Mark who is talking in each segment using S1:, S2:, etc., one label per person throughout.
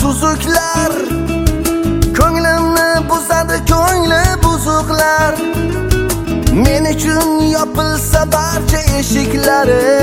S1: tuzuklar, ko'nglimni buzadi ko'ngli buzuqlar. Men uchun yopilsa barcha eshiklar,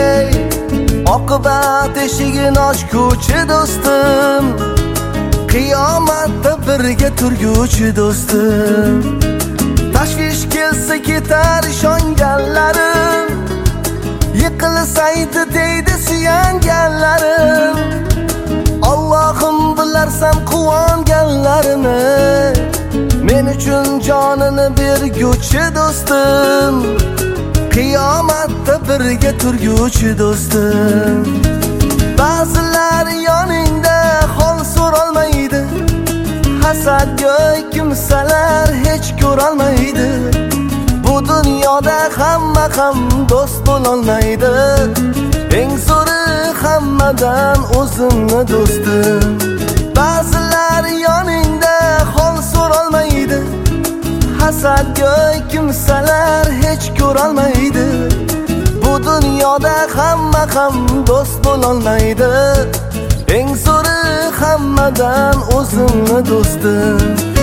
S1: oqibat eshigini ochguvchi do'stim, qiyomatda birga turguvchi do'stim. Tashvish kelsa ketar ishonganlarim, yiqilsaydi deydi suyanganlarim. Allohim bilarsan quvonganlarimni, men uchun jonini berguvchi do'stim, qiyomatda birga turguvchi do'stim. Ba'zilar yoningda hol so'rolmaydi, hasadgo'y kimsalar hech ko'rolmaydi. Bu dunyoda hamma ham do'st bo'lolmaydi, eng zo'ri hammadan o'zimni do'stim. Ba'zilar yoningda hol so'rolmaydi, hasadgo'y kimsalar hech ko'rolmaydi. Bu dunyoda hamma ham do'st bo'lolmaydi, eng zo'ri hammadan o'zimni do'stim.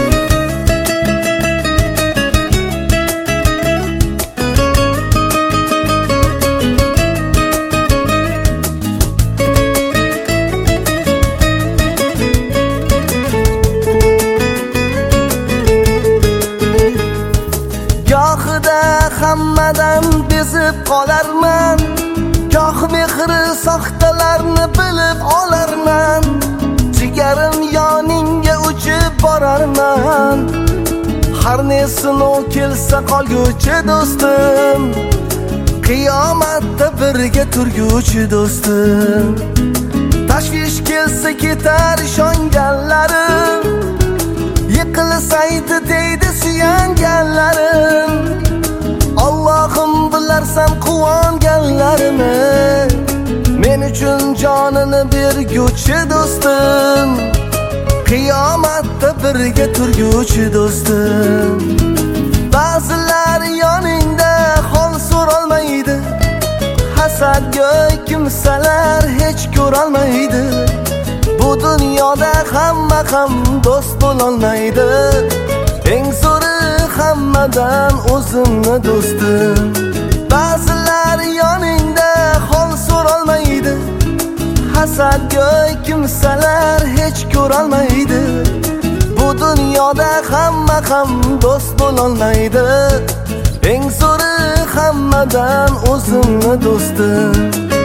S1: Gohida hammadan bezib qolarman, goh mehri soxtalarni bilib olarman. Jigarim yoningga uchib borarman, har ne sinov kelsa qolguvchi do'stim, qiyomatda birga turguvchi do'stim. Tashvish kelsa ketar ishonganlarim, yiqilsaydi deydi suyanganlarim. Allohim bilarsan quvonganlarimni, men uchun jonini berguvchi do'stim, qiyomatda birga turguvchi do'stim. Ba'zilar yoningda hol so'rolmaydi, hasadgo'y kimsalar hech ko'rolmaydi. Bu dunyoda hamma ham do'st bo'lolmaydi, eng zo'ri hammadan o'zimni do'stim. Ba'zilar yoningda hol so'rolmaydi, hasadgo'y kimsalar hech ko'rolmaydi. Bu dunyoda hamma ham do'st bo'lolmaydi, eng zo'ri hammadan o'zimni do'stim.